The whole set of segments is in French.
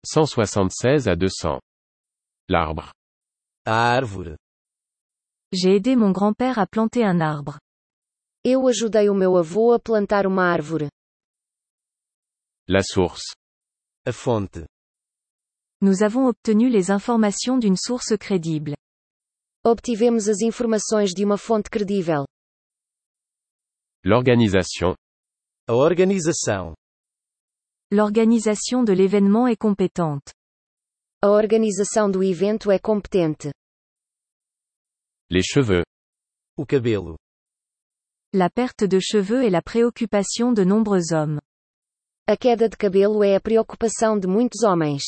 176 à 200. L'arbre. A árvore. J'ai aidé mon grand-père à planter un arbre. Eu ajudei o meu avô a plantar uma árvore. La source. A fonte. Nous avons obtenu les informations d'une source crédible. Obtivemos as informações de uma fonte credível. L'organisation. A organização. L'organisation de l'événement est compétente. A organização do evento é competente. Les cheveux. O cabelo. La perte de cheveux est la préoccupation de nombreux hommes. A queda de cabelo é a preocupação de muitos homens.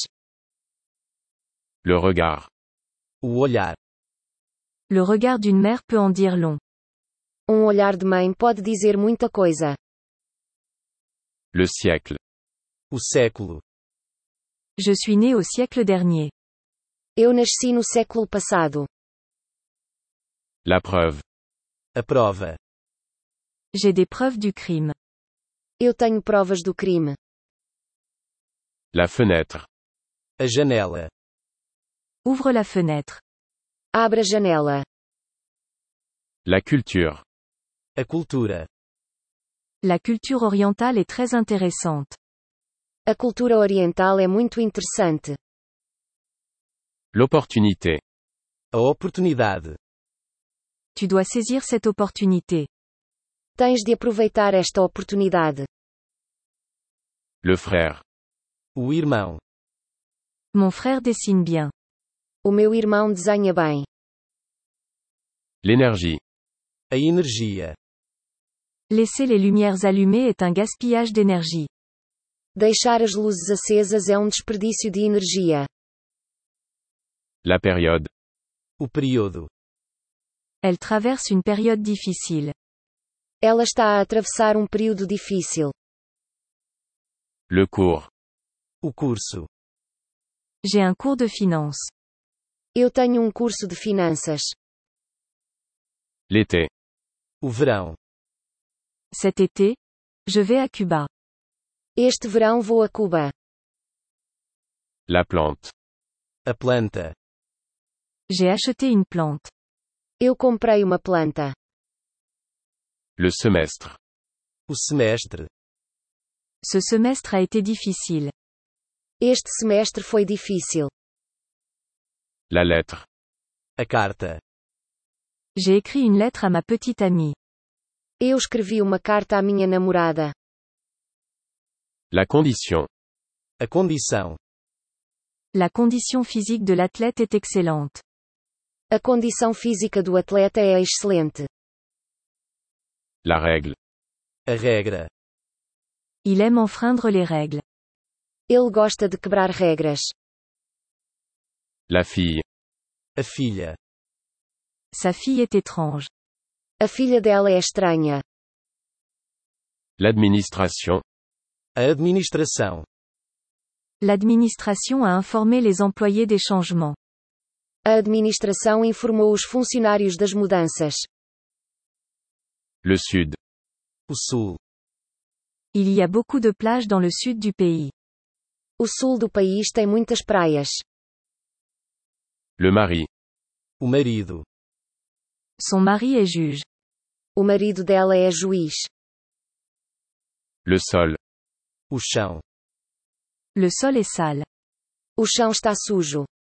Le regard. O olhar. Le regard d'une mère peut en dire long. Olhar de mãe pode dizer muita coisa. Le siècle. O século. Je suis né au siècle dernier. Eu nasci no século passado. La preuve. A prova. J'ai des preuves du crime. Eu tenho provas do crime. La fenêtre. A janela. Ouvre la fenêtre. Abre a janela. La culture. A cultura. La culture orientale est très intéressante. A cultura oriental é muito interessante. L'opportunité. A oportunidade. Tu dois saisir cette opportunité. Tens de aproveitar esta oportunidade. Le frère. O irmão. Mon frère dessine bien. O meu irmão desenha bem. L'énergie. A energia. Laisser les lumières allumées est un gaspillage d'énergie. Deixar as luzes acesas é um desperdício de energia. La période. O período. Elle traverse une période difficile. Ela está a atravessar um período difícil. Le cours. O curso. J'ai un cours de finance. Eu tenho um curso de finanças. L'été. O verão. Cet été, je vais à Cuba. Este verão vou a Cuba. La plante. A planta. J'ai acheté une plante. Eu comprei uma planta. Le semestre. O semestre. Ce semestre a été difficile. Este semestre foi difícil. La lettre. A carta. J'ai écrit une lettre à ma petite amie. Eu escrevi uma carta à minha namorada. La condition. A condição. La condition physique de l'athlète est excellente. A condição física do atleta é excelente. La règle. A regra. Il aime enfreindre les règles. Ele gosta de quebrar regras. La fille. A filha. Sa fille est étrange. A filha dela é estranha. L'administration. A administração. L'administration a informé les employés des changements. A administração informou os funcionários das mudanças. Le sud. O sul. Il y a beaucoup de plages dans le sud du pays. O sul do país tem muitas praias. Le mari. O marido. Son mari est juge. O marido dela é juiz. Le sol. O chão. Le sol est sale. O chão está sujo.